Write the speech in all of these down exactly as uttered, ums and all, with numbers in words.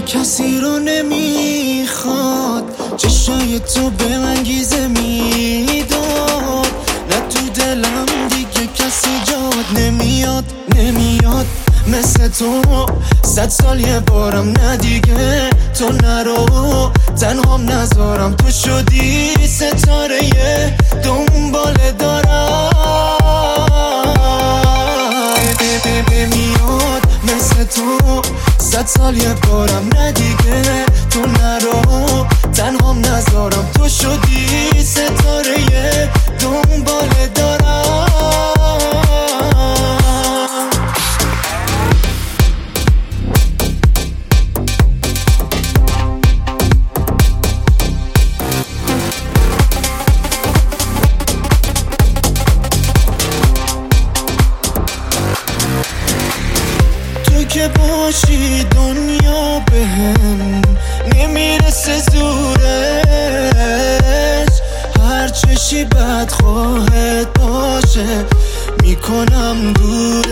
کسی رو نمیخواد، چشای تو به من گیزه میداد. نه تو دلم دیگه کسی جاد نمیاد نمیاد مثل تو. صد سال یه بارم نه دیگه تو نرو، تنهام نذارم تو شدی ستاره دنبال دارم. نمیاد مثل تو، صد سال یه بارم نه دیگه تو نرو، تنهام نذارم تو شدی ستاره دنبال دارم. تو که باشی دنیا بهم نمیرسه زورش، هر چشی بدخواهت باشه میکنم دورش.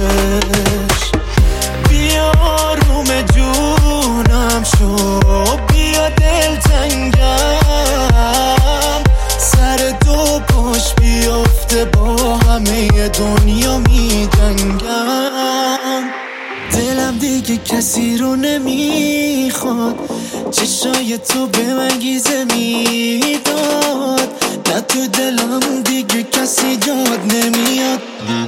بیا آروم جونم شو، بیا دلتنگم، سر دو پاش بیافته با همه دنیا میجنگم. دلم دیگه کسی رو نمیخواد، چشای تو به من گیزه میداد. نه تو دلم دیگه کسی جاد نمیاد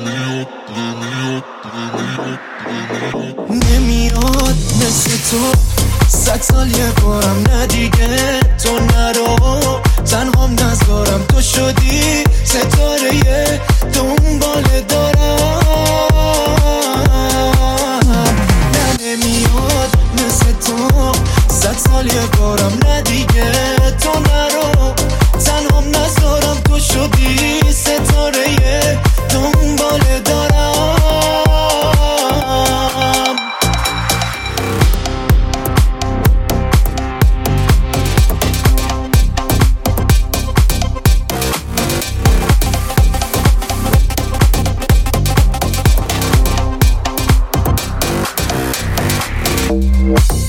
نمیاد مثل تو. صد سال یه بارم نه دیگه تو نرو، تنهام نذارم تو شدی ستاره دنبال دارم. نه نمیاد مثل تو، صد سال یه بارم نه دیگه تو نرو، تنهام نذارم تو شدی ستاره دنبال دارم. What?